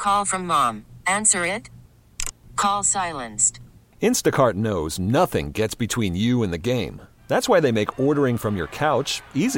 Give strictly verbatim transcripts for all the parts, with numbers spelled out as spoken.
call from mom. Answer it. Call silenced. Instacart knows nothing gets between you and the game. That's why they make ordering from your couch easy.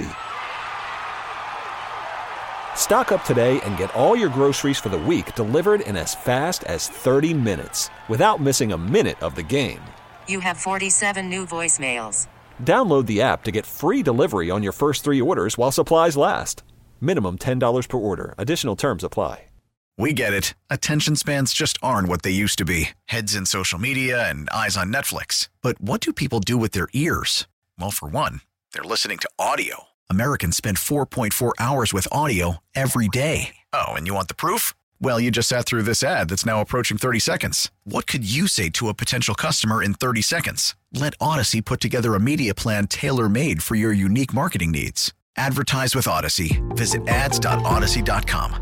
Stock up today and get all your groceries for the week delivered in as fast as thirty minutes without missing a minute of the game. You have forty-seven new voicemails. Download the app to get free delivery on your first three orders while supplies last. Minimum ten dollars per order. Additional terms apply. We get it. Attention spans just aren't what they used to be. Heads in social media and eyes on Netflix. But what do people do with their ears? Well, for one, they're listening to audio. Americans spend four point four hours with audio every day. Oh, and you want the proof? Well, you just sat through this ad that's now approaching thirty seconds. What could you say to a potential customer in thirty seconds? Let Odyssey put together a media plan tailor-made for your unique marketing needs. Advertise with Odyssey. Visit ads dot odyssey dot com.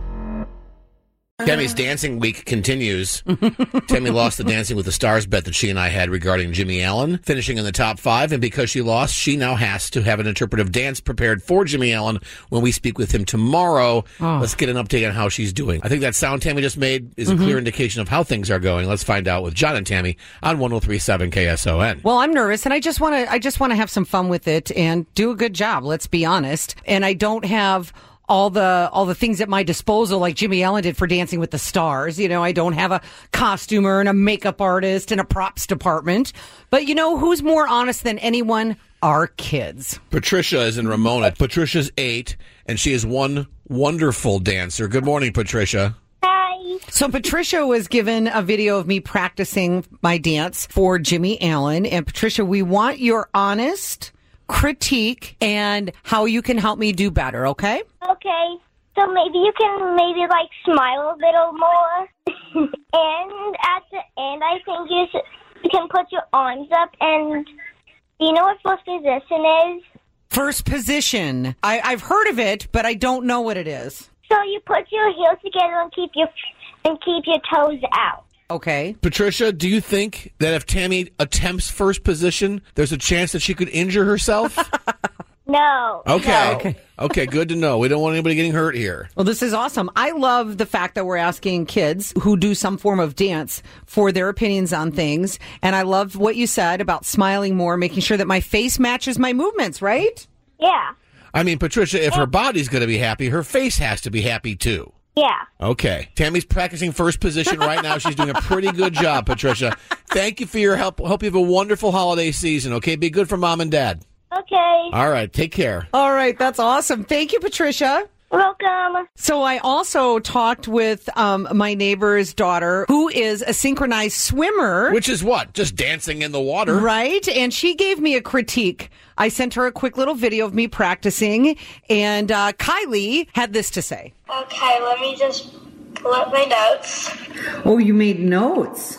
Tammy's dancing week continues. Tammy lost the Dancing with the Stars bet that she and I had regarding Jimmy Allen, finishing in the top five. And because she lost, she now has to have an interpretive dance prepared for Jimmy Allen when we speak with him tomorrow. Oh. Let's get an update on how she's doing. I think that sound Tammy just made is mm-hmm. a clear indication of how things are going. Let's find out with John and Tammy on one oh three point seven K S O N. Well, I'm nervous, and I just want to I just want to have some fun with it and do a good job, let's be honest. And I don't have all the all the things at my disposal like Jimmy Allen did for Dancing with the Stars. You know, I don't have a costumer and a makeup artist and a props department. But you know who's more honest than anyone? Our kids. Patricia is in Ramona. Patricia's eight, and she is one wonderful dancer. Good morning, Patricia. Hi. So Patricia was given a video of me practicing my dance for Jimmy Allen. And Patricia, we want your honest critique and how you can help me do better, okay? Okay. So maybe you can maybe like smile a little more. And at the end, I think you, should, you can put your arms up. And do you know what first position is? First position. I, I've heard of it, but I don't know what it is. So you put your heels together and keep your and keep your toes out. Okay. Patricia, do you think that if Tammy attempts first position, there's a chance that she could injure herself? No. Okay. No. okay. Okay, good to know. We don't want anybody getting hurt here. Well, this is awesome. I love the fact that we're asking kids who do some form of dance for their opinions on things. And I love what you said about smiling more, making sure that my face matches my movements, right? Yeah. I mean, Patricia, if her body's going to be happy, her face has to be happy too. Yeah. Okay. Tammy's practicing first position right now. She's doing a pretty good job, Patricia. Thank you for your help. Hope you have a wonderful holiday season, okay? Be good for Mom and Dad. Okay. All right. Take care. All right. That's awesome. Thank you, Patricia. Welcome. So I also talked with um, my neighbor's daughter, who is a synchronized swimmer. Which is what? Just dancing in the water. Right. And she gave me a critique. I sent her a quick little video of me practicing. And uh, Kylie had this to say. Okay, let me just pull up my notes. Oh, you made notes?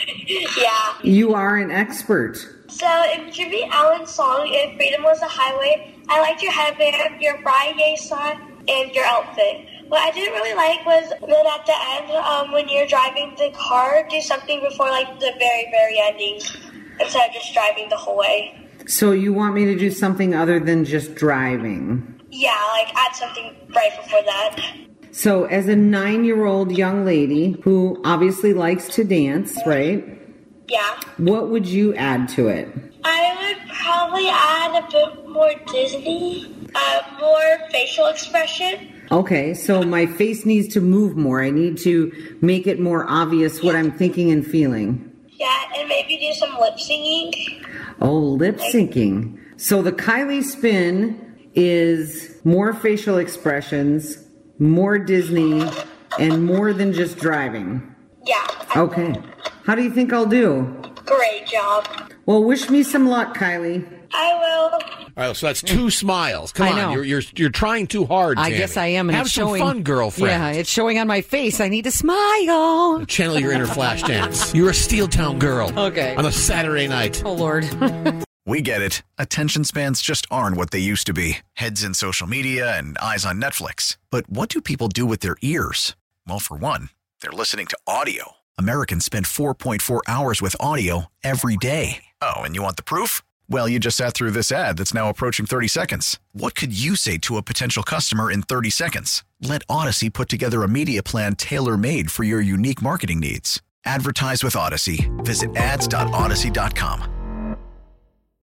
Yeah. You are an expert. So in Jimmy Allen's song, If Freedom Was a Highway, I liked your headband, your Friday song, and your outfit. What I didn't really like was that at the end, um, when you're driving the car, do something before like the very, very ending instead of just driving the whole way. So you want me to do something other than just driving? Yeah, like add something right before that. So as a nine-year-old young lady who obviously likes to dance, right? Yeah. What would you add to it? I would probably add a bit more Disney, uh, more facial expression. Okay, so my face needs to move more. I need to make it more obvious what I'm thinking and feeling. Yeah, and maybe do some lip singing. Oh, lip syncing. So the Kylie spin is more facial expressions, more Disney, and more than just driving. Yeah. Okay. How do you think I'll do? Great job. Well, wish me some luck, Kylie. I will. All right, so that's two smiles. Come I on, know. you're you're you're trying too hard. I Tammy. guess I am. And Have it's some showing, fun, girlfriend. Yeah, it's showing on my face. I need to smile. Channel your inner flash dance. You're a Steel Town girl. Okay. On a Saturday night. Oh, Lord. We get it. Attention spans just aren't what they used to be. Heads in social media and eyes on Netflix. But what do people do with their ears? Well, for one, they're listening to audio. Americans spend four point four hours with audio every day. Oh, and you want the proof? Well, you just sat through this ad that's now approaching thirty seconds. What could you say to a potential customer in thirty seconds? Let Odyssey put together a media plan tailor-made for your unique marketing needs. Advertise with Odyssey. Visit ads dot odyssey dot com.